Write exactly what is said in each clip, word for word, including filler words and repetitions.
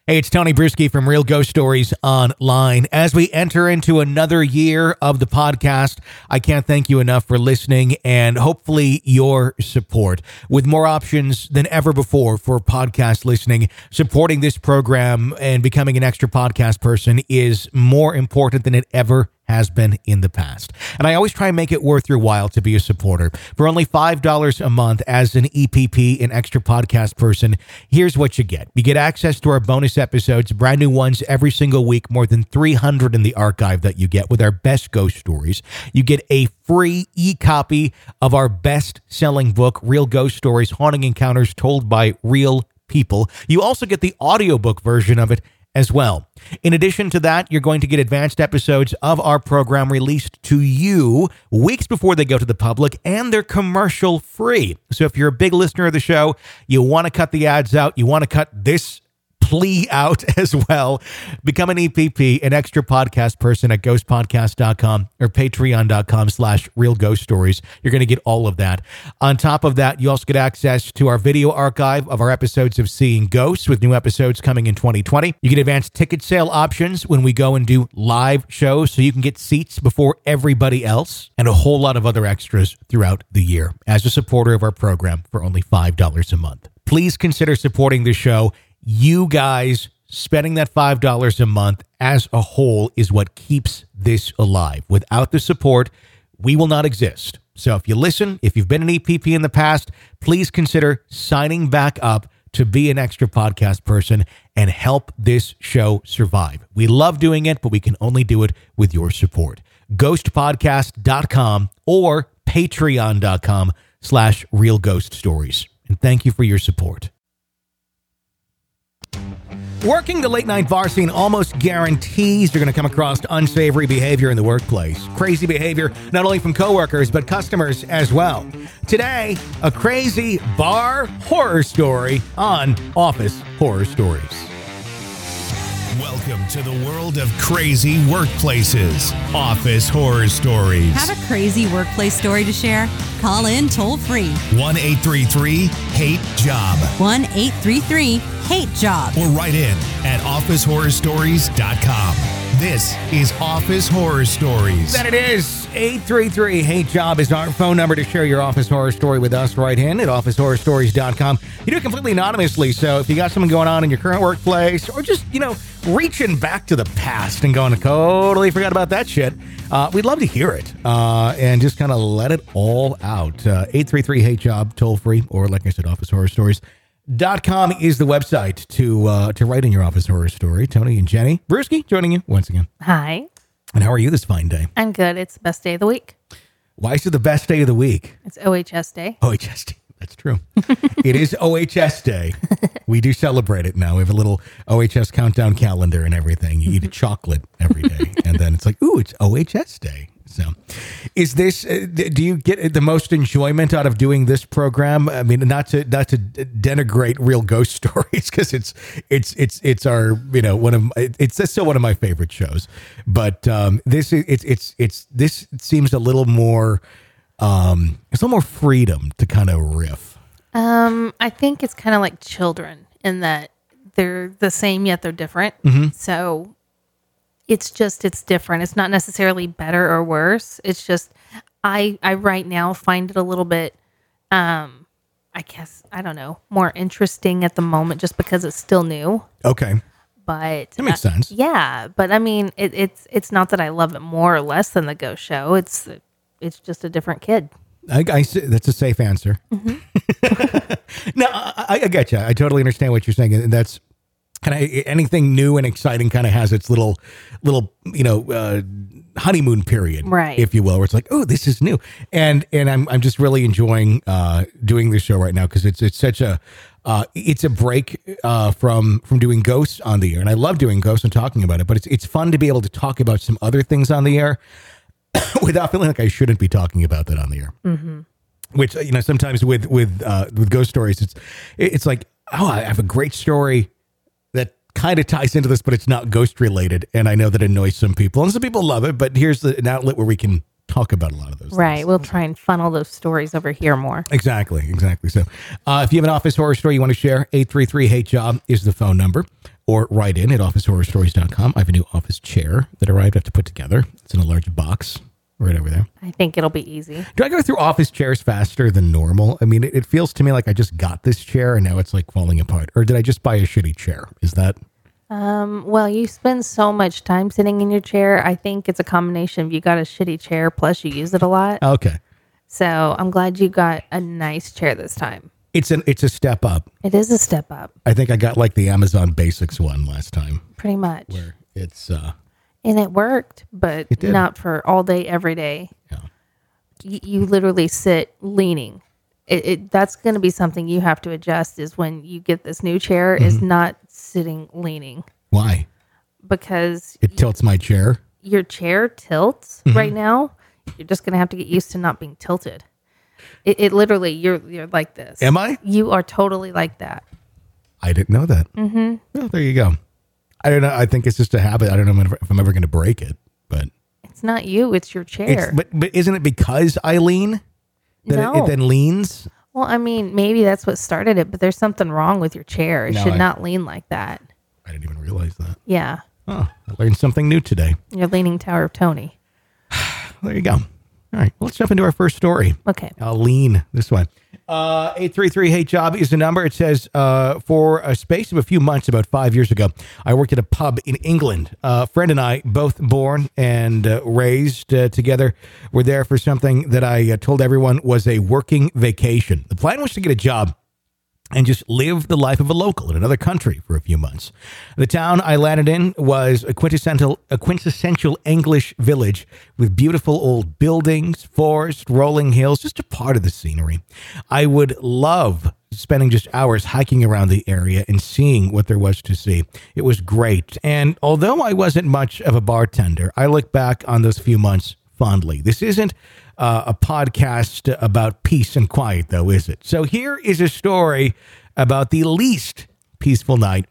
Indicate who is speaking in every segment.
Speaker 1: Hey, it's Tony Bruschi from Real Ghost Stories Online. As we enter into another year of the podcast, I can't thank you enough for listening and hopefully your support. With more options than ever before for podcast listening, supporting this program and becoming an extra podcast person is more important than it ever has been in the past. And I always try and make it worth your while to be a supporter. For only five dollars a month as an E P P, an extra podcast person, here's what you get. You get access to our bonus episodes, brand new ones every single week, more than three hundred in the archive that you get with our best ghost stories. You get a free e-copy of our best-selling book, Real Ghost Stories, Haunting Encounters Told by Real People. You also get the audiobook version of it as well. In addition to that, you're going to get advanced episodes of our program released to you weeks before they go to the public, and they're commercial free. So if you're a big listener of the show, you want to cut the ads out, you want to cut this plea out as well, become an E P P, an extra podcast person at ghost podcast dot com or patreon dot com slash real ghost stories. You're going to get all of that. On top of that, you also get access to our video archive of our episodes of Seeing Ghosts, with new episodes coming in twenty twenty. You get advanced ticket sale options when we go and do live shows, so you can get seats before everybody else, and a whole lot of other extras throughout the year as a supporter of our program for only five dollars a month. Please consider supporting the show. You guys spending that five dollars a month as a whole is what keeps this alive. Without the support, we will not exist. So if you listen, if you've been an E P P in the past, please consider signing back up to be an extra podcast person and help this show survive. We love doing it, but we can only do it with your support. ghost podcast dot com or patreon dot com slash real ghost stories. And thank you for your support. Working the late night bar scene almost guarantees you're going to come across unsavory behavior in the workplace. Crazy behavior not only from coworkers, but customers as well. Today, a crazy bar horror story on Office Horror Stories.
Speaker 2: Welcome to the world of crazy workplaces. Office Horror Stories.
Speaker 3: Have a crazy workplace story to share? Call in toll free.
Speaker 2: one eight three three hate job.
Speaker 3: one eight three three hate job.
Speaker 2: Or write in at office horror stories dot com. This is Office Horror Stories.
Speaker 1: That it is. eight three three hate job is our phone number to share your office horror story with us. Right in at office horror stories dot com. You do it completely anonymously, so if you got something going on in your current workplace, or just, you know, reaching back to the past and going, totally forgot about that shit, uh, we'd love to hear it uh, and just kind of let it all out. Uh, eight three three hate job, toll free, or like I said, office horror stories dot com is the website to uh, to write in your office horror story. Tony and Jenny Bruschi joining you once again.
Speaker 4: Hi.
Speaker 1: And how are you this fine day?
Speaker 4: I'm good. It's the best day of the week.
Speaker 1: Why is it the best day of the week?
Speaker 4: It's O H S Day.
Speaker 1: O H S Day. That's true. It is O H S Day. We do celebrate it now. We have a little O H S countdown calendar and everything. You eat a chocolate every day. And then it's like, ooh, it's O H S Day. So is this, uh, do you get the most enjoyment out of doing this program? I mean, not to, not to denigrate Real Ghost Stories, because it's, it's, it's, it's our, you know, one of, it's still one of my favorite shows, but um, this, it's, it's, it's, this seems a little more, um, it's a little more freedom to kind of riff.
Speaker 4: Um, I think it's kind of like children in that they're the same, yet they're different.
Speaker 1: Mm-hmm.
Speaker 4: So it's just, it's different. It's not necessarily better or worse. It's just, I, I right now find it a little bit, um, I guess, I don't know, more interesting at the moment just because it's still new.
Speaker 1: Okay.
Speaker 4: But
Speaker 1: that makes
Speaker 4: uh,
Speaker 1: sense.
Speaker 4: Yeah. But I mean, it, it's, it's not that I love it more or less than the Ghost Show. It's, it's just a different kid.
Speaker 1: I, I that's a safe answer.
Speaker 4: Mm-hmm.
Speaker 1: No, I, I get you. I totally understand what you're saying. And that's, kind of anything new and exciting kind of has its little, little, you know, uh, honeymoon period,
Speaker 4: right?
Speaker 1: If you will, where it's like, oh, this is new, and and I'm I'm just really enjoying uh, doing this show right now because it's it's such a uh, it's a break uh, from from doing ghosts on the air, and I love doing ghosts and talking about it, but it's it's fun to be able to talk about some other things on the air without feeling like I shouldn't be talking about that on the air.
Speaker 4: Mm-hmm.
Speaker 1: Which, you know, sometimes with with uh, with ghost stories, it's it's like, oh, I have a great story that kind of ties into this, but it's not ghost related. And I know that annoys some people, and some people love it. But here's the, an outlet where we can talk about a lot of those
Speaker 4: Right.
Speaker 1: things.
Speaker 4: We'll try and funnel those stories over here more.
Speaker 1: Exactly, exactly. So uh, if you have an office horror story you want to share, eight three three, H J O B is the phone number, or write in at office horror stories dot com. I have a new office chair that arrived. I have to put together. It's in a large box right over there.
Speaker 4: I think it'll be easy.
Speaker 1: Do I go through office chairs faster than normal? I mean, it, it feels to me like I just got this chair and now it's like falling apart. Or did I just buy a shitty chair? Is that...
Speaker 4: Um, well, you spend so much time sitting in your chair. I think it's a combination of you got a shitty chair plus you use it a lot.
Speaker 1: Okay.
Speaker 4: So I'm glad you got a nice chair this time.
Speaker 1: It's an it's a step up.
Speaker 4: It is a step up,
Speaker 1: I think I got like the Amazon Basics one last time.
Speaker 4: pretty much.
Speaker 1: Where it's uh
Speaker 4: And it worked, but
Speaker 1: It did.
Speaker 4: not for all day, every day.
Speaker 1: yeah.
Speaker 4: You, you literally sit leaning. It, it that's going to be something you have to adjust. Is when you get this new chair, is not sitting leaning,
Speaker 1: Why?
Speaker 4: because
Speaker 1: It tilts my chair.
Speaker 4: your chair tilts right now. You're just going to have to get used to not being tilted. It, it literally, you're you're like this.
Speaker 1: Am I?
Speaker 4: You are totally like that.
Speaker 1: I didn't know that. Mm-hmm. Well, there you go. I don't know. I think it's just a habit. I don't know if I'm ever going to break it, but
Speaker 4: It's not you. It's your chair.
Speaker 1: it's, but but isn't it because I lean that it,
Speaker 4: No.
Speaker 1: it then leans?
Speaker 4: Well, I mean, maybe that's what started it, but there's something wrong with your chair. It
Speaker 1: No,
Speaker 4: should
Speaker 1: I-
Speaker 4: not lean like that.
Speaker 1: I didn't even realize that.
Speaker 4: Yeah.
Speaker 1: Oh, I learned something new today.
Speaker 4: You're leaning Tower of Tony.
Speaker 1: There you go. All right, let's jump into our first story.
Speaker 4: Okay.
Speaker 1: I'll lean this way. Uh, eight three three, H J O B is the number. It says, uh, for a space of a few months, about five years ago, I worked at a pub in England. Uh, a friend and I, both born and uh, raised uh, together, were there for something that I uh, told everyone was a working vacation. The plan was to get a job and just live the life of a local in another country for a few months. The town I landed in was a quintessential, a quintessential English village with beautiful old buildings, forest, rolling hills, just a part of the scenery. I would love spending just hours hiking around the area and seeing what there was to see. It was great. And although I wasn't much of a bartender, I look back on those few months fondly. This isn't uh, a podcast about peace and quiet, though, is it? So here is a story about the least peaceful night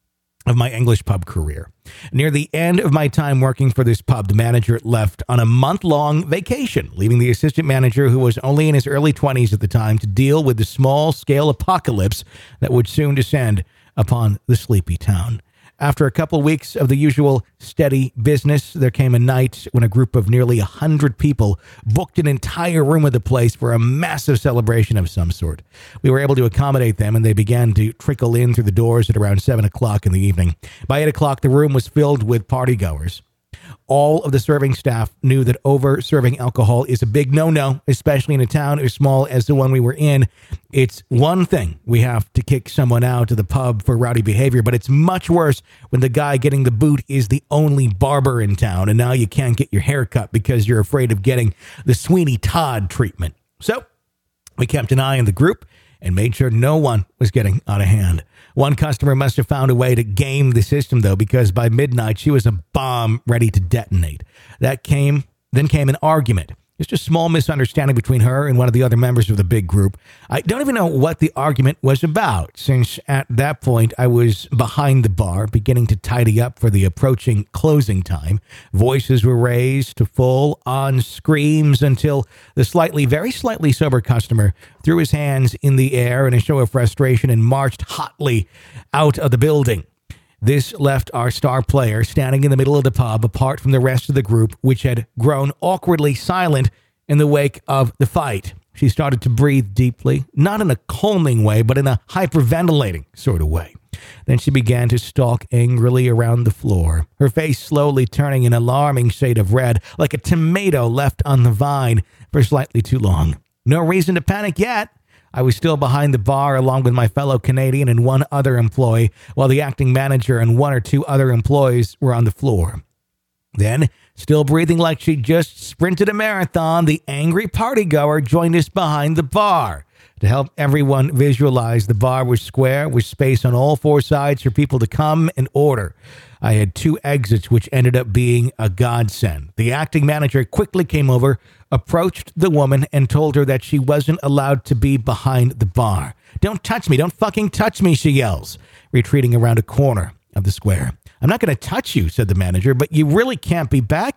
Speaker 1: of my English pub career. Near the end of my time working for this pub, the manager left on a month-long vacation, leaving the assistant manager, who was only in his early twenties at the time, to deal with the small-scale apocalypse that would soon descend upon the sleepy town. After a couple weeks of the usual steady business, there came a night when a group of nearly one hundred people booked an entire room of the place for a massive celebration of some sort. We were able to accommodate them, and they began to trickle in through the doors at around seven o'clock in the evening. By eight o'clock, the room was filled with partygoers. All of the serving staff knew that over-serving alcohol is a big no-no, especially in a town as small as the one we were in. It's one thing we have to kick someone out of the pub for rowdy behavior, but it's much worse when the guy getting the boot is the only barber in town, and now you can't get your hair cut because you're afraid of getting the Sweeney Todd treatment. So we kept an eye on the group and made sure no one was getting out of hand. One customer must have found a way to game the system, though, because by midnight, she was a bomb ready to detonate. That came, then came an argument. Just a small misunderstanding between her and one of the other members of the big group. I don't even know what the argument was about, since at that point I was behind the bar, beginning to tidy up for the approaching closing time. Voices were raised to full-on screams until the slightly, very slightly sober customer threw his hands in the air in a show of frustration and marched hotly out of the building. This left our star player standing in the middle of the pub, apart from the rest of the group, which had grown awkwardly silent in the wake of the fight. She started to breathe deeply, not in a calming way, but in a hyperventilating sort of way. Then she began to stalk angrily around the floor, her face slowly turning an alarming shade of red, like a tomato left on the vine for slightly too long. No reason to panic yet. I was still behind the bar along with my fellow Canadian and one other employee, while the acting manager and one or two other employees were on the floor. Then, still breathing like she just sprinted a marathon, the angry partygoer joined us behind the bar. To help everyone visualize, the bar was square with space on all four sides for people to come and order. I had two exits, which ended up being a godsend. The acting manager quickly came over, approached the woman, and told her that she wasn't allowed to be behind the bar. "Don't touch me. Don't fucking touch me," she yells, retreating around a corner of the square. "I'm not going to touch you," said the manager, "but you really can't be back here."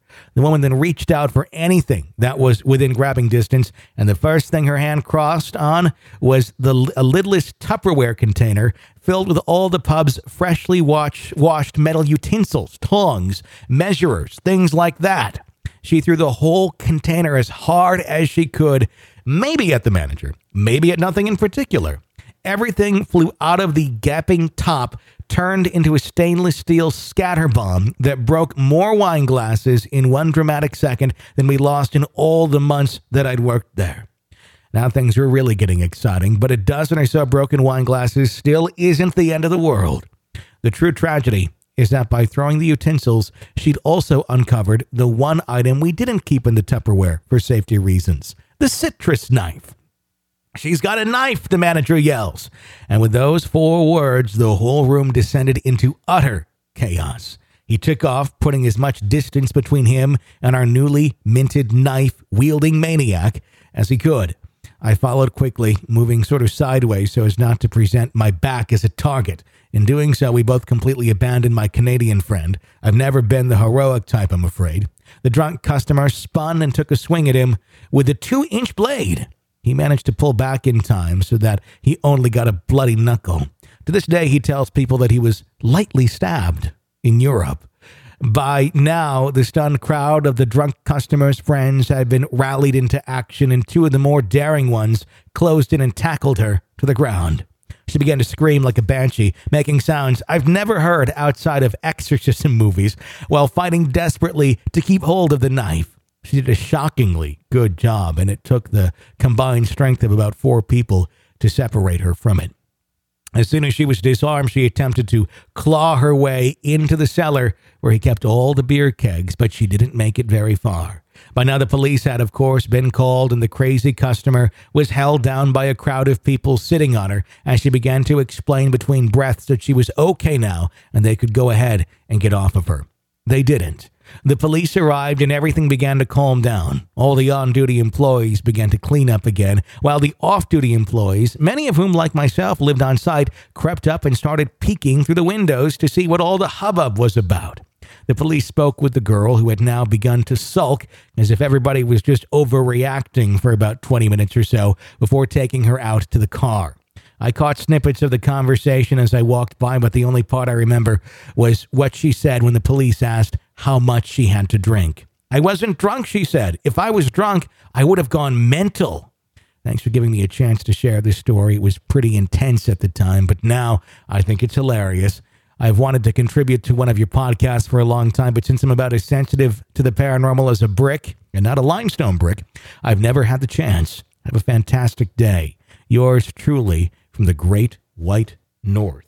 Speaker 1: The woman then reached out for anything that was within grabbing distance, and the first thing her hand crossed on was the a lidless Tupperware container filled with all the pub's freshly wash, washed metal utensils, tongs, measurers, things like that. She threw the whole container as hard as she could, maybe at the manager, maybe at nothing in particular. Everything flew out of the gaping top, turned into a stainless steel scatter bomb that broke more wine glasses in one dramatic second than we lost in all the months that I'd worked there. Now things were really getting exciting, but a dozen or so broken wine glasses still isn't the end of the world. The true tragedy is that by throwing the utensils, she'd also uncovered the one item we didn't keep in the Tupperware for safety reasons, the citrus knife. "She's got a knife," the manager yells. And with those four words, the whole room descended into utter chaos. He took off, putting as much distance between him and our newly minted knife-wielding maniac as he could. I followed quickly, moving sort of sideways so as not to present my back as a target. In doing so, we both completely abandoned my Canadian friend. I've never been the heroic type, I'm afraid. The drunk customer spun and took a swing at him with a two-inch blade. He managed to pull back in time so that he only got a bloody knuckle. To this day, he tells people that he was lightly stabbed in Europe. By now, the stunned crowd of the drunk customer's friends had been rallied into action, and two of the more daring ones closed in and tackled her to the ground. She began to scream like a banshee, making sounds I've never heard outside of exorcism movies, while fighting desperately to keep hold of the knife. She did a shockingly good job, and it took the combined strength of about four people to separate her from it. As soon as she was disarmed, she attempted to claw her way into the cellar where he kept all the beer kegs, but she didn't make it very far. By now, the police had, of course, been called, and the crazy customer was held down by a crowd of people sitting on her as she began to explain between breaths that she was okay now and they could go ahead and get off of her. They didn't. The police arrived and everything began to calm down. All the on-duty employees began to clean up again, while the off-duty employees, many of whom, like myself, lived on site, crept up and started peeking through the windows to see what all the hubbub was about. The police spoke with the girl, who had now begun to sulk as if everybody was just overreacting for about twenty minutes or so before taking her out to the car. I caught snippets of the conversation as I walked by, but the only part I remember was what she said when the police asked how much she had to drink. "I wasn't drunk," she said. "If I was drunk, I would have gone mental." Thanks for giving me a chance to share this story. It was pretty intense at the time, but now I think it's hilarious. I've wanted to contribute to one of your podcasts for a long time, but since I'm about as sensitive to the paranormal as a brick, and not a limestone brick, I've never had the chance. Have a fantastic day. Yours truly, from the Great White North.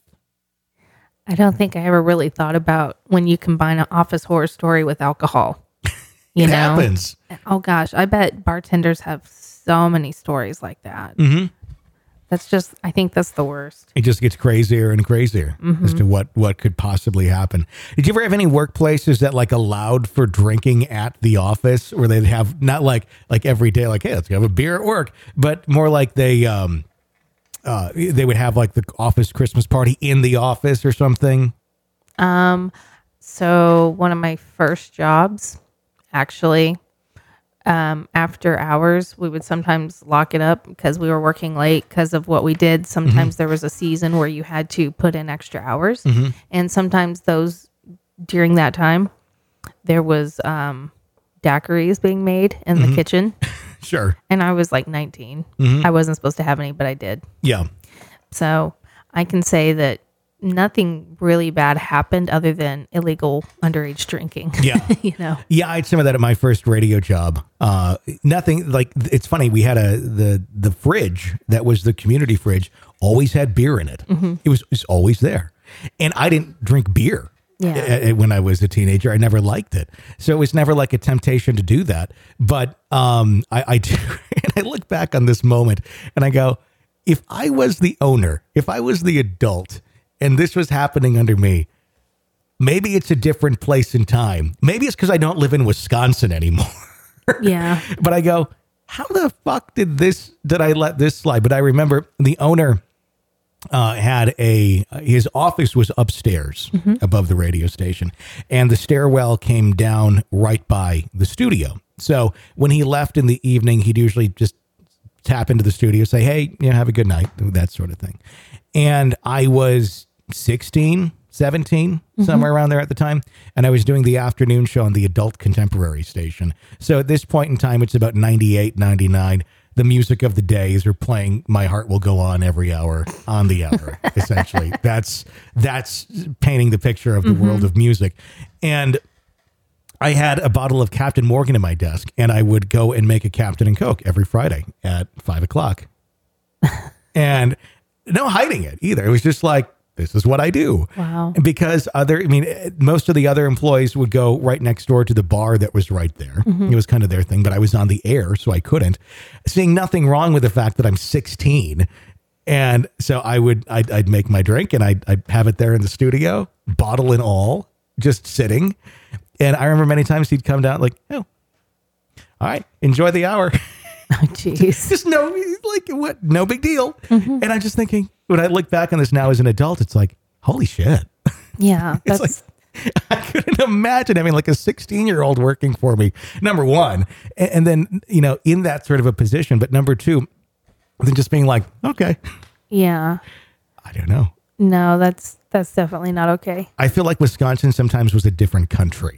Speaker 4: I don't think I ever really thought about when you combine an office horror story with alcohol. You
Speaker 1: it
Speaker 4: know?
Speaker 1: happens.
Speaker 4: Oh gosh, I bet bartenders have so many stories like that.
Speaker 1: Mm-hmm.
Speaker 4: That's just, I think that's the worst.
Speaker 1: It just gets crazier and crazier mm-hmm. as to what, what could possibly happen. Did you ever have any workplaces that like allowed for drinking at the office, where they'd have not like like every day, like, hey, let's have a beer at work, but more like they um uh they would have like the office Christmas party in the office or something?
Speaker 4: Um, so one of my first jobs, actually, um, after hours, we would sometimes lock it up because we were working late because of what we did. Sometimes mm-hmm. there was a season where you had to put in extra hours. Mm-hmm. And sometimes those, during that time, there was um, daiquiris being made in mm-hmm. the kitchen.
Speaker 1: Sure.
Speaker 4: And I was like nineteen. Mm-hmm. I wasn't supposed to have any, but I did.
Speaker 1: Yeah.
Speaker 4: So I can say that nothing really bad happened other than illegal underage drinking.
Speaker 1: Yeah.
Speaker 4: you know?
Speaker 1: Yeah, I had some of that at my first radio job. Uh, nothing like, it's funny. We had a, the, the fridge that was the community fridge always had beer in it. Mm-hmm. It was, it was always there. And I didn't drink beer. Yeah. When I was a teenager, I never liked it. So it was never like a temptation to do that. But um, I, I do. And I look back on this moment and I go, if I was the owner, if I was the adult, and this was happening under me, maybe it's a different place and time. Maybe it's because I don't live in Wisconsin anymore.
Speaker 4: Yeah.
Speaker 1: But I go, how the fuck did this, did I let this slide? But I remember the owner uh, had a, his office was upstairs
Speaker 4: Mm-hmm.
Speaker 1: above the radio station, and the stairwell came down right by the studio. So when he left in the evening, he'd usually just tap into the studio, say, hey, you know, have a good night, that sort of thing. And I was sixteen, seventeen,
Speaker 4: Mm-hmm.
Speaker 1: somewhere around there at the time. And I was doing the afternoon show on the adult contemporary station. So at this point in time, it's about ninety-eight, ninety-nine. The music of the days are playing My Heart Will Go On every hour on the hour, essentially. That's that's painting the picture of the
Speaker 4: Mm-hmm.
Speaker 1: world of music. And I had a bottle of Captain Morgan in my desk, and I would go and make a Captain and Coke every Friday at five o'clock. And no hiding it either. It was just like, this is what I do.
Speaker 4: Wow.
Speaker 1: Because other, I mean, most of the other employees would go right next door to the bar that was right there.
Speaker 4: Mm-hmm.
Speaker 1: It was kind of their thing, but I was on the air, so I couldn't. Seeing nothing wrong with the fact that I'm sixteen. And so I would, I'd, I'd make my drink and I'd, I'd have it there in the studio, bottle and all, just sitting. And I remember many times he'd come down like, oh, all right, enjoy the hour.
Speaker 4: Oh, jeez.
Speaker 1: Just no, like what? No big deal.
Speaker 4: Mm-hmm.
Speaker 1: And I'm just thinking, when I look back on this now as an adult, it's like, holy shit.
Speaker 4: Yeah.
Speaker 1: It's
Speaker 4: That's
Speaker 1: like, I couldn't imagine having like a sixteen year old working for me, number one. And, and then, you know, in that sort of a position. But number two, then just being like, okay,
Speaker 4: yeah.
Speaker 1: I don't know.
Speaker 4: No, that's that's definitely not okay.
Speaker 1: I feel like Wisconsin sometimes was a different country.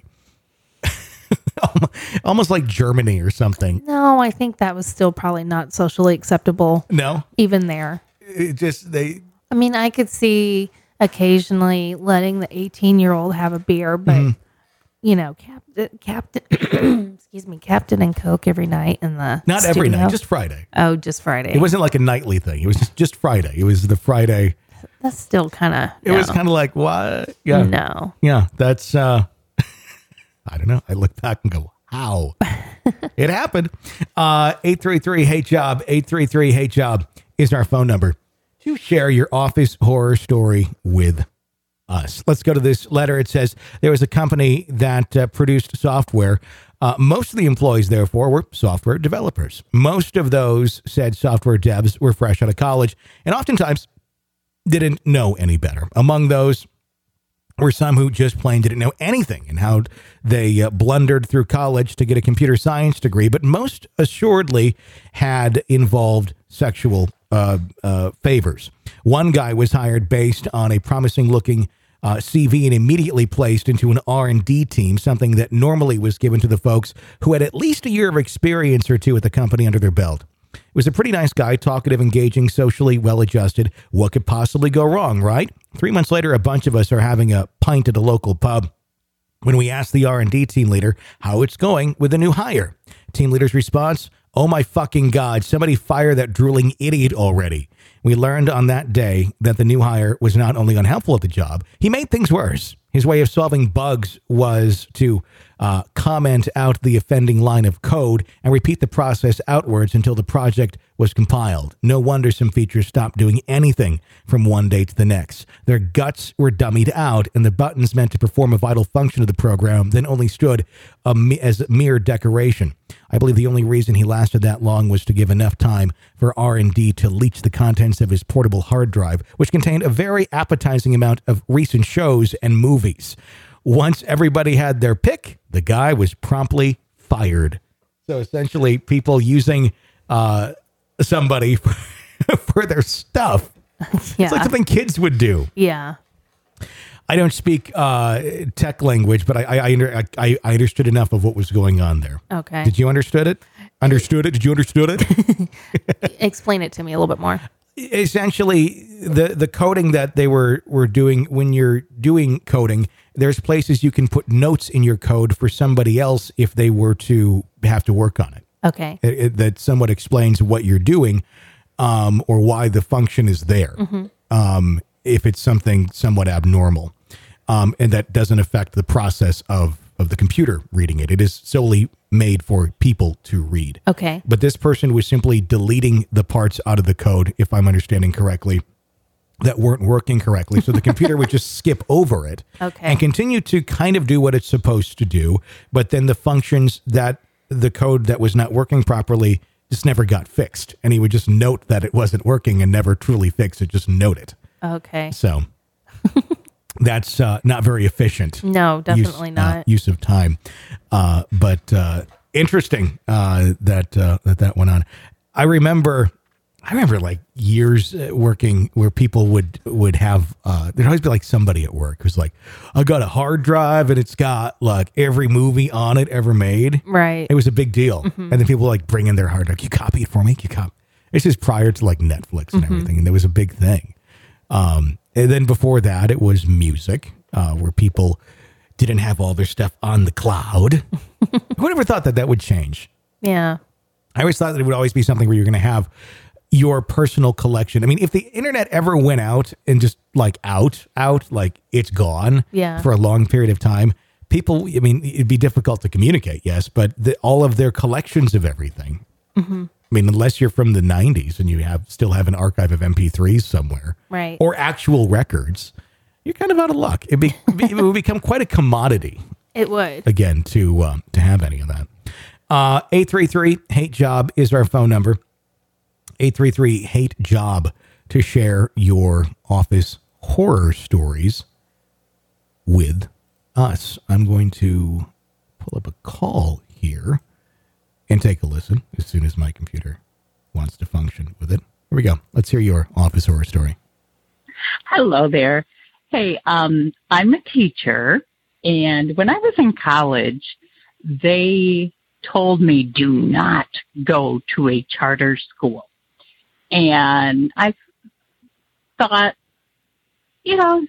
Speaker 1: Almost like Germany or something.
Speaker 4: No, I think that was still probably not socially acceptable
Speaker 1: No,
Speaker 4: even there.
Speaker 1: it just, they,
Speaker 4: I mean, I could see occasionally letting the eighteen-year-old have a beer, but
Speaker 1: Mm-hmm.
Speaker 4: you know, Captain, Captain, excuse me, Captain and Coke every night in the
Speaker 1: not every
Speaker 4: studio.
Speaker 1: night, just Friday.
Speaker 4: oh, just Friday.
Speaker 1: It wasn't like a nightly thing. It was just, just Friday. It was the Friday.
Speaker 4: That's still kind of.
Speaker 1: It was kind of like, what? Yeah.
Speaker 4: no.
Speaker 1: Yeah. That's, uh, I don't know. I look back and go, how? It happened. Uh, eight three three, H E job, eight three three, H E job is our phone number to share your office horror story with us. Let's go to this letter. It says there was a company that uh, produced software. Uh, most of the employees, therefore, were software developers. Most of those said software devs were fresh out of college and oftentimes didn't know any better. Among those were some who just plain didn't know anything and how they uh, blundered through college to get a computer science degree, but most assuredly had involved sexual uh, uh, favors. One guy was hired based on a promising looking uh, C V and immediately placed into an R and D team, something that normally was given to the folks who had at least a year of experience or two at the company under their belt. It was a pretty nice guy, talkative, engaging, socially well-adjusted. What could possibly go wrong, right? Three months later, a bunch of us are having a pint at a local pub when we asked the R and D team leader how it's going with the new hire. Team leader's response, oh my fucking God, somebody fire that drooling idiot already. We learned on that day that the new hire was not only unhelpful at the job, he made things worse. His way of solving bugs was to uh, comment out the offending line of code and repeat the process outwards until the project was compiled. No wonder some features stopped doing anything from one day to the next. Their guts were dummied out, and the buttons meant to perform a vital function of the program then only stood a me- as mere decoration. I believe the only reason he lasted that long was to give enough time for R and D to leach the contents of his portable hard drive, which contained a very appetizing amount of recent shows and movies. Once everybody had their pick, the guy was promptly fired. So essentially, people using uh, somebody for, for their stuff.
Speaker 4: Yeah.
Speaker 1: It's like something kids would do.
Speaker 4: Yeah.
Speaker 1: I don't speak uh, tech language, but I I, I, under, I I understood enough of what was going on there.
Speaker 4: Okay.
Speaker 1: Did you understood it? Understood it? Did you understood it?
Speaker 4: Explain it to me a little bit more.
Speaker 1: Essentially, the the coding that they were were doing, when you're doing coding, there's places you can put notes in your code for somebody else if they were to have to work on it.
Speaker 4: Okay.
Speaker 1: It, it, that somewhat explains what you're doing, um, or why the function is there.
Speaker 4: Mm-hmm.
Speaker 1: Um, if it's something somewhat abnormal, um, and that doesn't affect the process of, of the computer reading it. It is solely made for people to read.
Speaker 4: Okay.
Speaker 1: But this person was simply deleting the parts out of the code, if I'm understanding correctly, that weren't working correctly. So the computer would just skip over it
Speaker 4: Okay.
Speaker 1: and continue to kind of do what it's supposed to do. But then the functions that the code that was not working properly just never got fixed. And he would just note that it wasn't working and never truly fix it, just note it.
Speaker 4: Okay.
Speaker 1: So that's uh, not very efficient.
Speaker 4: No, definitely
Speaker 1: use,
Speaker 4: not.
Speaker 1: Uh, use of time. Uh, but uh, interesting uh, that, uh, that that went on. I remember... I remember like years uh, working where people would would have uh, there'd always be like somebody at work who's like, I got a hard drive and it's got like every movie on it ever made.
Speaker 4: Right.
Speaker 1: It was a big deal.
Speaker 4: Mm-hmm.
Speaker 1: And then people like bring in their hard drive. Can you copy it for me? Can you copy? It's just prior to like Netflix and
Speaker 4: Mm-hmm.
Speaker 1: everything. And there was a big thing. Um, and then before that, it was music uh, where people didn't have all their stuff on the cloud. Who ever thought that that would change?
Speaker 4: Yeah.
Speaker 1: I always thought that it would always be something where you're going to have your personal collection. I mean, if the internet ever went out and just like out, out, like it's gone
Speaker 4: Yeah.
Speaker 1: for a long period of time, people, I mean, it'd be difficult to communicate, yes, but the, all of their collections of everything.
Speaker 4: Mm-hmm.
Speaker 1: I mean, unless you're from the nineties and you have still have an archive of M P threes somewhere,
Speaker 4: Right.
Speaker 1: or actual records, you're kind of out of luck. It'd be, it would become quite a commodity
Speaker 4: It would.
Speaker 1: again to um, to have any of that. Uh, eight three three hate job is our phone number. eight three three hate job to share your office horror stories with us. I'm going to pull up a call here and take a listen as soon as my computer wants to function with it. Here we go. Let's hear your office horror story.
Speaker 5: Hello there. Hey, um, I'm a teacher, and when I was in college, they told me do not go to a charter school. And I thought, you know,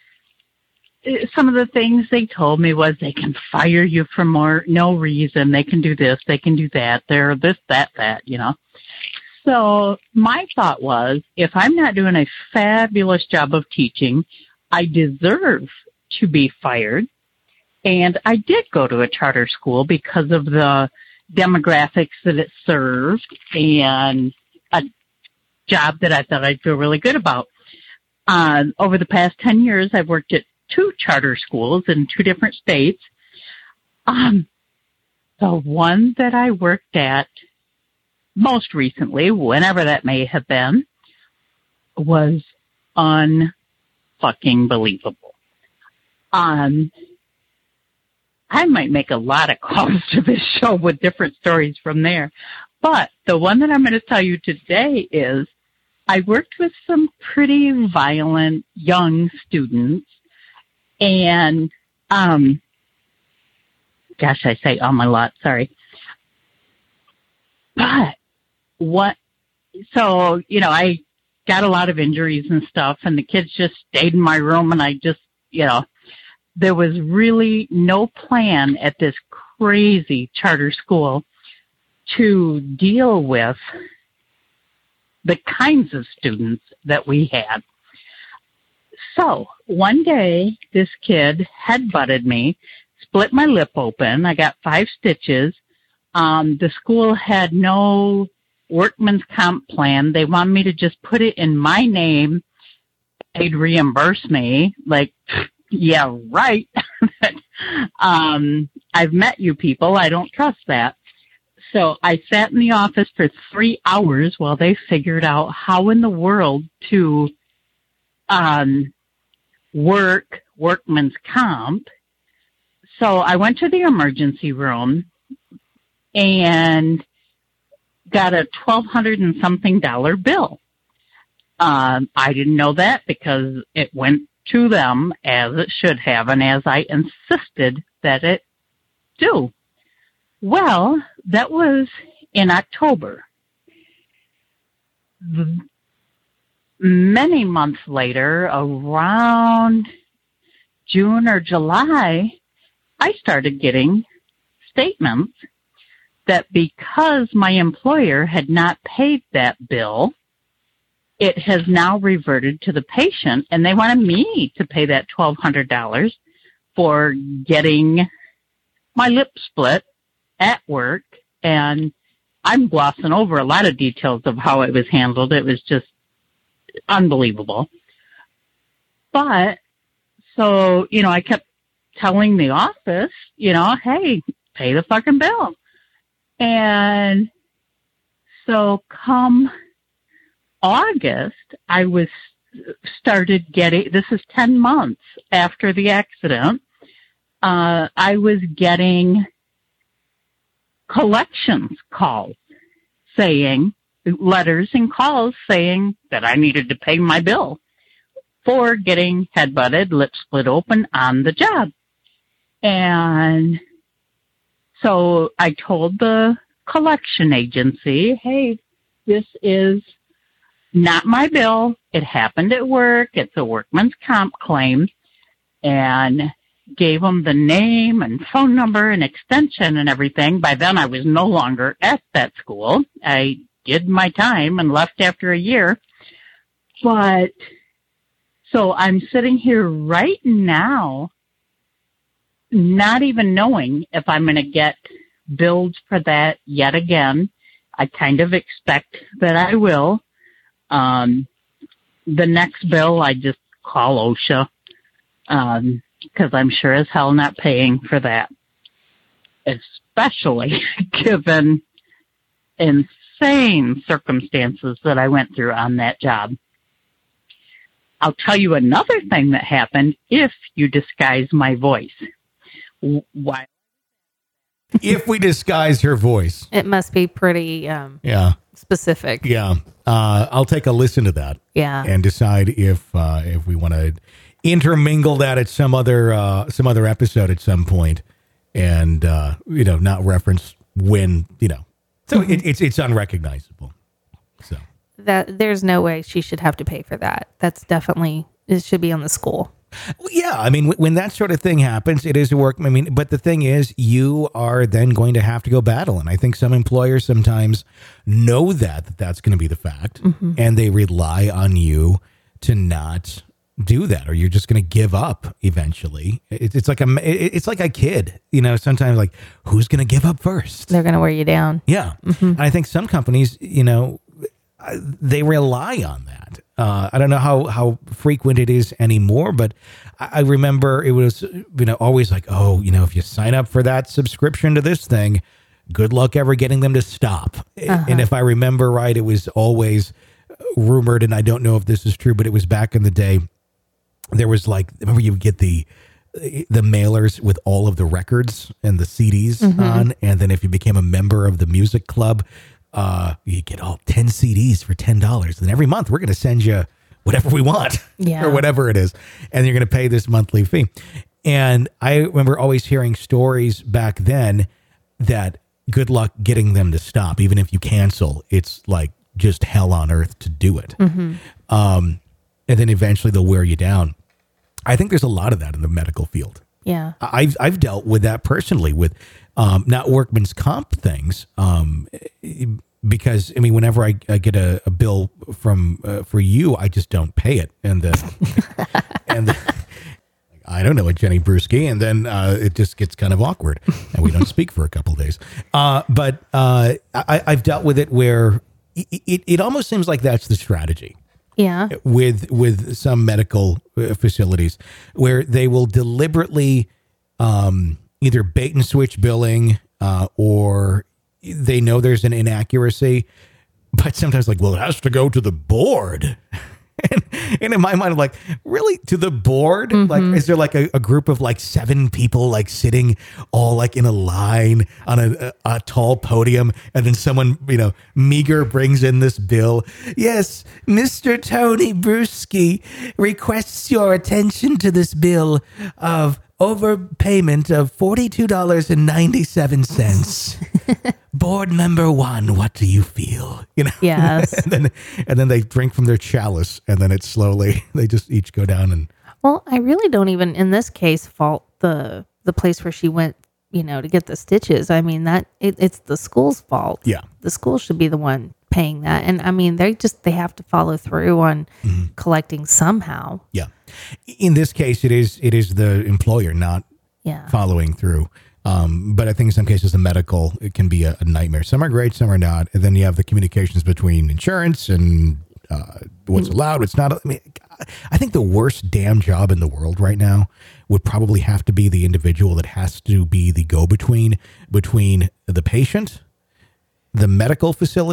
Speaker 5: some of the things they told me was they can fire you for more, no reason. They can do this, they can do that. They're this, that, that, you know. So my thought was, if I'm not doing a fabulous job of teaching, I deserve to be fired. And I did go to a charter school because of the demographics that it served and a job that I thought I'd feel really good about. Uh, over the past ten years, I've worked at two charter schools in two different states. Um, the one that I worked at most recently, whenever that may have been, was unfucking believable. Um, I might make a lot of calls to this show with different stories from there. But the one that I'm going to tell you today is I worked with some pretty violent young students. And, um, gosh, I say um a lot, sorry. But what, so, you know, I got a lot of injuries and stuff, and the kids just stayed in my room, and I just, you know, there was really no plan at this crazy charter school to deal with the kinds of students that we had. So one day, this kid headbutted me, split my lip open. I got five stitches. Um, the school had no workman's comp plan. They wanted me to just put it in my name. They'd reimburse me. Like, yeah, right. um, I've met you people. I don't trust that. So I sat in the office for three hours while they figured out how in the world to um, work workman's comp. So I went to the emergency room and got a twelve hundred and something dollar bill. Um, I didn't know that because it went to them as it should have and as I insisted that it do. Well, that was in October. Many months later, around June or July, I started getting statements that because my employer had not paid that bill, it has now reverted to the patient, and they wanted me to pay that twelve hundred dollars for getting my lip split at work. And I'm glossing over a lot of details of how it was handled. It was just unbelievable. But, so, you know, I kept telling the office, you know, hey, pay the fucking bill. And So come August, I was started getting, this is ten months after the accident, uh, I was getting collections calls saying, letters and calls saying that I needed to pay my bill for getting head-butted, lip split open on the job. And so I told the collection agency, hey, this is not my bill. It happened at work. It's a workman's comp claim. And gave them the name and phone number and extension and everything. By then I was no longer at that school. I did my time and left after a year. But so I'm sitting here right now, not even knowing if I'm going to get billed for that yet again. I kind of expect that I will. Um, the next bill, I just call OSHA, um, because I'm sure as hell not paying for that, especially given insane circumstances that I went through on that job. I'll tell you another thing that happened if you disguise my voice. Why?
Speaker 1: If we disguise her voice.
Speaker 4: It must be pretty um,
Speaker 1: Yeah.
Speaker 4: specific.
Speaker 1: Yeah. Uh, I'll take a listen to that.
Speaker 4: Yeah.
Speaker 1: And decide if uh, if we want to intermingle that at some other uh, some other episode at some point, and uh, you know, not reference when, you know. So
Speaker 4: Mm-hmm.
Speaker 1: it, it's it's unrecognizable. So
Speaker 4: That there's no way she should have to pay for that. That's definitely, it should be on the school.
Speaker 1: well, yeah, I mean, when that sort of thing happens, it is a work. I mean, but the thing is, you are then going to have to go battle, and I think some employers sometimes know that, that that's going to be the fact,
Speaker 4: Mm-hmm.
Speaker 1: and they rely on you to not do that, or you're just going to give up eventually. It, it's like a it, it's like a kid, you know. Sometimes, like, who's going to give up first?
Speaker 4: They're going to wear you down.
Speaker 1: Yeah, and I think some companies, you know, they rely on that. Uh, I don't know how, how frequent it is anymore, but I, I remember it was, you know, always like, oh, you know, if you sign up for that subscription to this thing, good luck ever getting them to stop.
Speaker 4: Uh-huh.
Speaker 1: And if I remember right, it was always rumored, and I don't know if this is true, but it was back in the day. There was like, remember you would get the the mailers with all of the records and the C Ds
Speaker 4: Mm-hmm.
Speaker 1: on, and then if you became a member of the music club, uh, you get all ten C Ds for ten dollars. And every month we're going to send you whatever we want,
Speaker 4: Yeah.
Speaker 1: or whatever it is, and you're going to pay this monthly fee. And I remember always hearing stories back then that good luck getting them to stop. Even if you cancel, it's like just hell on earth to do it.
Speaker 4: Mm-hmm.
Speaker 1: Um, and then eventually they'll wear you down. I think there's a lot of that in the medical field.
Speaker 4: Yeah.
Speaker 1: I've I've dealt with that personally with um, not workman's comp things, um, because I mean, whenever I, I get a, a bill from uh, for you, I just don't pay it, and the and the, I don't know it, Jenny Bruschi, and then uh, it just gets kind of awkward, and we don't speak for a couple of days. Uh, but uh, I, I've dealt with it where it, it it almost seems like that's the strategy.
Speaker 4: Yeah.
Speaker 1: with with some medical uh, facilities where they will deliberately um, either bait and switch billing uh, or they know there's an inaccuracy, but sometimes like, well, it has to go to the board. And, and in my mind, I'm like, really, to the board?
Speaker 4: Mm-hmm.
Speaker 1: Like, is there like a, a group of like seven people like sitting all like in a line on a, a, a tall podium, and then someone, you know, meager brings in this bill? Yes, Mister Tony Bruschi requests your attention to this bill of overpayment of forty-two dollars and ninety-seven cents. Board member one, what do you feel? You know,
Speaker 4: Yes.
Speaker 1: and then and then they drink from their chalice, and then it slowly they just each go down. And
Speaker 4: Well, I really don't even in this case fault the the place where she went, you know, to get the stitches. I mean that it, it's the school's fault.
Speaker 1: Yeah.
Speaker 4: The school should be the one paying that. And I mean they just they have to follow through on
Speaker 1: Mm-hmm.
Speaker 4: collecting somehow.
Speaker 1: yeah, in this case, it is it is the employer not
Speaker 4: Yeah.
Speaker 1: following through. Um, but I think in some cases the medical, it can be a, a nightmare. Some are great, some are not. And then you have the communications between insurance and uh, what's allowed, what's not. I mean, I think the worst damn job in the world right now would probably have to be the individual that has to be the go-between between the patient, the medical facility,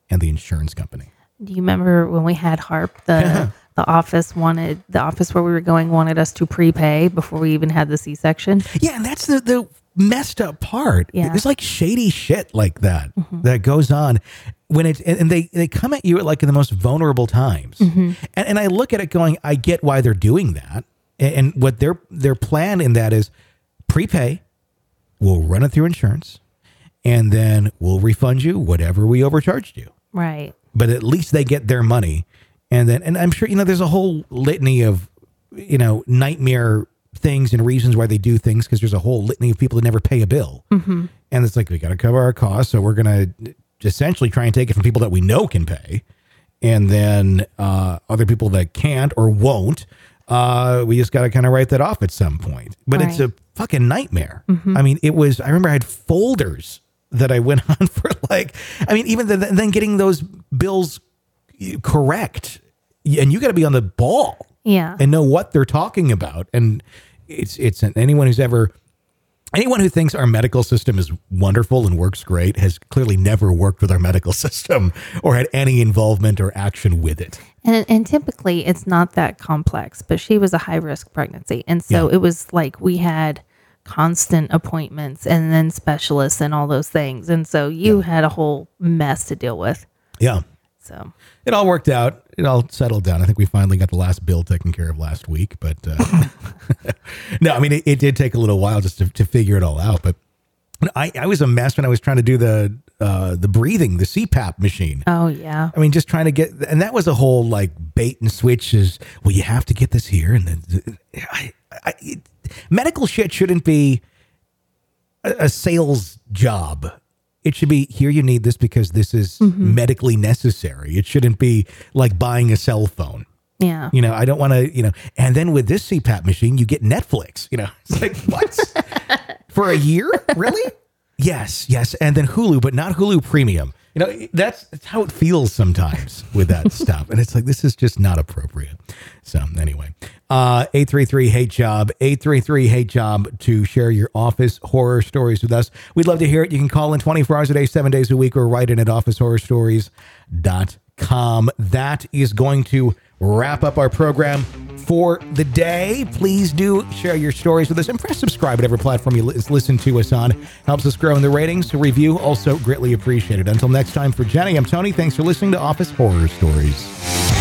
Speaker 1: and the insurance company.
Speaker 4: Do you remember when we had HARP, the the office wanted, the office where we were going wanted us to prepay before we even had the C-section?
Speaker 1: Yeah, and that's the, the messed up part.
Speaker 4: Yeah.
Speaker 1: There's like shady shit like that
Speaker 4: Mm-hmm.
Speaker 1: that goes on when it's, and and they, they come at you at like in the most vulnerable times.
Speaker 4: Mm-hmm.
Speaker 1: And, and I look at it going, I get why they're doing that. And, and what their, their plan in that is prepay, we'll run it through insurance, and then we'll refund you whatever we overcharged you.
Speaker 4: Right.
Speaker 1: But at least they get their money. And then, and I'm sure, you know, there's a whole litany of, you know, nightmare things and reasons why they do things, because there's a whole litany of people that never pay a bill. Mm-hmm. And it's like, we got to cover our costs. So we're going to essentially try and take it from people that we know can pay. And then uh, other people that can't or won't, uh, we just got to kind of write that off at some point. But
Speaker 4: Right.
Speaker 1: it's a fucking nightmare. Mm-hmm. I mean, it was, I remember I had folders that I went on for like, I mean, even the, then getting those bills correct, and you got to be on the ball
Speaker 4: Yeah.
Speaker 1: and know what they're talking about. And it's, it's anyone who's ever, anyone who thinks our medical system is wonderful and works great has clearly never worked with our medical system or had any involvement or action with it.
Speaker 4: And, and typically it's not that complex, but she was a high risk pregnancy. And so
Speaker 1: Yeah.
Speaker 4: it was like we had constant appointments and then specialists and all those things. And so you had a whole mess to deal with.
Speaker 1: Yeah.
Speaker 4: So
Speaker 1: It all worked out. It all settled down. I think we finally got the last bill taken care of last week, but uh, no, I mean, it, it did take a little while just to, to figure it all out. But I, I was a mess when I was trying to do the uh, the breathing, the C PAP machine.
Speaker 4: oh yeah.
Speaker 1: I mean, just trying to get, and that was a whole like bait and switch is, well, you have to get this here. And then I, I, it, medical shit shouldn't be a, a sales job. It should be, here you need this because this is
Speaker 4: Mm-hmm.
Speaker 1: medically necessary. It shouldn't be like buying a cell phone.
Speaker 4: Yeah.
Speaker 1: You know, I don't want to, you know, and then with this C PAP machine, you get Netflix, you know, it's like, what? For a year? Really? Yes, yes. And then Hulu, but not Hulu Premium. You know, that's, that's how it feels sometimes with that stuff. And it's like, this is just not appropriate. So anyway, uh, eight three three hate job, eight three three hate job to share your office horror stories with us. We'd love to hear it. You can call in twenty-four hours a day, seven days a week, or write in at office horror stories dot com. That is going to wrap up our program for the day. Please do share your stories with us and press subscribe, whatever platform you li- listen to us on. Helps us grow in the ratings. A review also greatly appreciated. Until next time, for Jenny, I'm Tony. Thanks for listening to Office Horror Stories.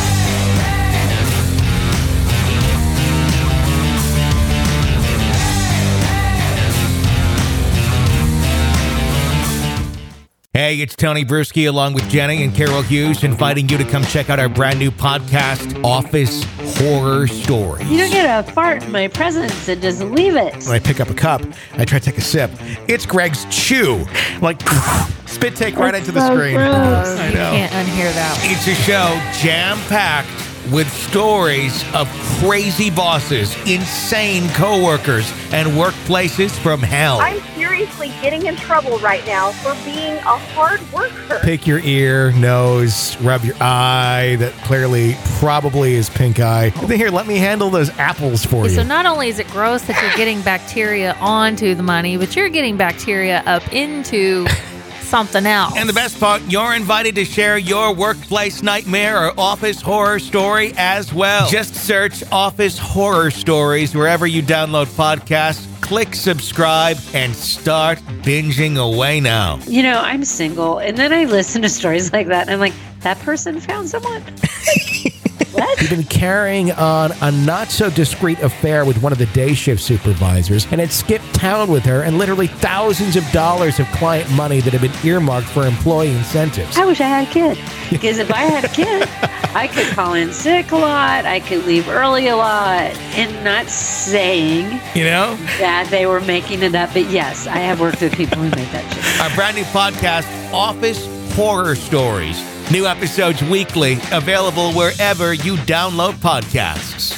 Speaker 1: Hey, it's Tony Bruschi along with Jenny and Carol Hughes, inviting you to come check out our brand new podcast, Office Horror Stories.
Speaker 6: You don't get a fart in my presence and just leave it.
Speaker 1: When I pick up a cup, I try to take a sip. It's Greg's chew. Like, spit take right into the
Speaker 6: so
Speaker 1: screen.
Speaker 6: gross.
Speaker 1: I
Speaker 4: You
Speaker 1: know.
Speaker 4: can't unhear that.
Speaker 1: It's a show jam-packed with stories of crazy bosses, insane coworkers, and workplaces from hell.
Speaker 7: I'm seriously getting in trouble right now for being a hard worker.
Speaker 1: Pick your ear, nose, rub your eye that clearly probably is pink eye. Here, let me handle those apples for you.
Speaker 4: So not only is it gross that you're getting bacteria onto the money, but you're getting bacteria up into something else.
Speaker 1: And the best part, you're invited to share your workplace nightmare or office horror story as well. Just search Office Horror Stories wherever you download podcasts. Click subscribe and start binging away now.
Speaker 6: You know, I'm single, and then I listen to stories like that, and I'm like, that person found someone? What?
Speaker 8: You've been carrying on a not-so-discreet affair with one of the day shift supervisors and had skipped town with her and literally thousands of dollars of client money that had been earmarked for employee incentives.
Speaker 6: I wish I had a kid. Because if I had a kid, I could call in sick a lot, I could leave early a lot, and not saying
Speaker 1: You know?
Speaker 6: that they were making it up, but yes, I have worked with people who made that shit.
Speaker 1: Our brand new podcast, Office Horror Stories. New episodes weekly, available wherever you download podcasts.